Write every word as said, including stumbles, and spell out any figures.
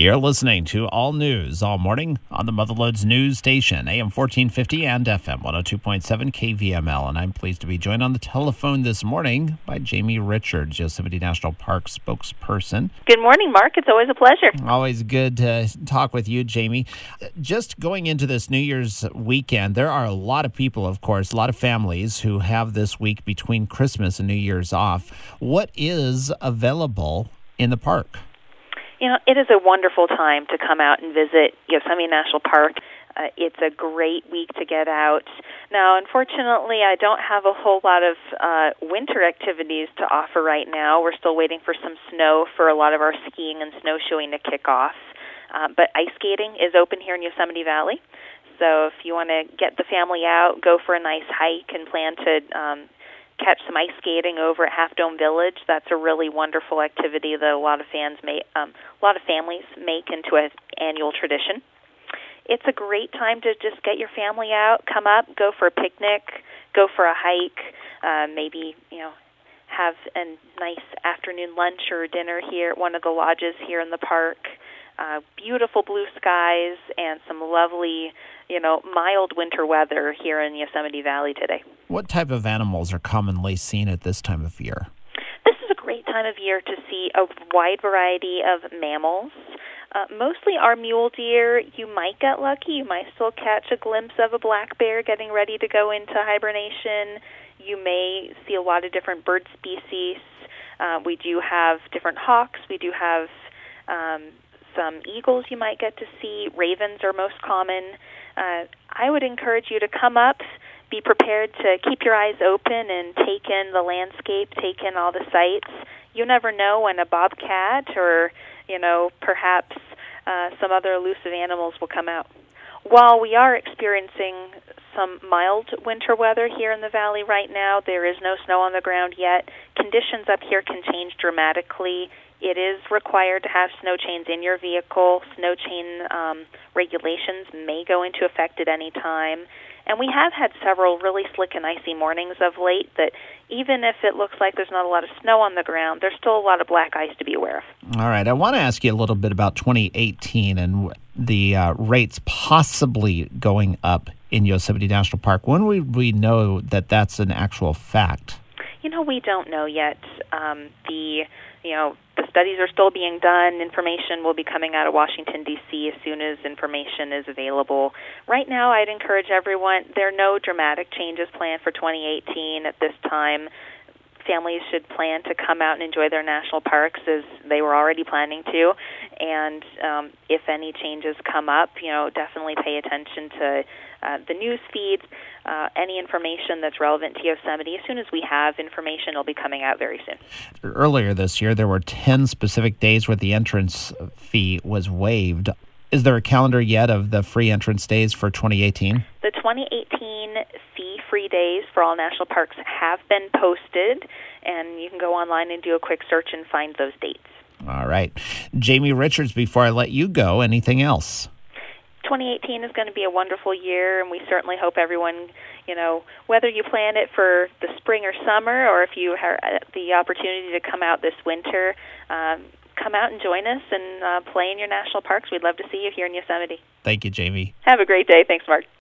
You're listening to All News All Morning on the Motherlodes News Station, A M fourteen fifty and F M one oh two point seven K V M L. And I'm pleased to be joined on the telephone this morning by Jamie Richards, Yosemite National Park spokesperson. Good morning, Mark. It's always a pleasure. Always good to talk with you, Jamie. Just going into this New Year's weekend, there are a lot of people, of course, a lot of families who have this week between Christmas and New Year's off. What is available in the park? You know, it is a wonderful time to come out and visit Yosemite National Park. Uh, it's a great week to get out. Now, unfortunately, I don't have a whole lot of uh, winter activities to offer right now. We're still waiting for some snow for a lot of our skiing and snowshoeing to kick off. Uh, but ice skating is open here in Yosemite Valley. So if you want to get the family out, go for a nice hike and plan to um, catch some ice skating over at Half Dome Village. That's a really wonderful activity that a lot of fans may, um, a lot of families make into an annual tradition. It's a great time to just get your family out, come up, go for a picnic, go for a hike, uh, maybe you know have a nice afternoon lunch or dinner here at one of the lodges here in the park. Uh, beautiful blue skies and some lovely, you know, mild winter weather here in Yosemite Valley today. What type of animals are commonly seen at this time of year? This is a great time of year to see a wide variety of mammals. Uh, mostly our mule deer. You might get lucky. You might still catch a glimpse of a black bear getting ready to go into hibernation. You may see a lot of different bird species. Uh, we do have different hawks. We do have um, some eagles you might get to see. Ravens are most common. Uh, I would encourage you to come up, be prepared to keep your eyes open and take in the landscape, take in all the sights. You never know when a bobcat or, you know, perhaps uh, some other elusive animals will come out. While we are experiencing some mild winter weather here in the valley right now, there is no snow on the ground yet. Conditions up here can change dramatically. It is required to have snow chains in your vehicle. Snow chain um, regulations may go into effect at any time. And we have had several really slick and icy mornings of late that even if it looks like there's not a lot of snow on the ground, there's still a lot of black ice to be aware of. All right. I want to ask you a little bit about twenty eighteen and the uh, rates possibly going up in Yosemite National Park. When would we know that that's an actual fact? You know, we don't know yet. Um, the You know, the studies are still being done. Information will be coming out of Washington, D C as soon as information is available. Right now, I'd encourage everyone, there are no dramatic changes planned for twenty eighteen at this time. Families should plan to come out and enjoy their national parks as they were already planning to. And um, if any changes come up, you know, definitely pay attention to uh, the news feeds, uh, any information that's relevant to Yosemite. As soon as we have information, it'll be coming out very soon. Earlier this year, there were ten specific days where the entrance fee was waived. Is there a calendar yet of the free entrance days for twenty eighteen? The twenty eighteen fee-free days for all national parks have been posted, and you can go online and do a quick search and find those dates. All right. Jamie Richards, before I let you go, anything else? twenty eighteen is going to be a wonderful year, and we certainly hope everyone, you know, whether you plan it for the spring or summer, or if you have the opportunity to come out this winter, um, come out and join us and uh, play in your national parks. We'd love to see you here in Yosemite. Thank you, Jamie. Have a great day. Thanks, Mark.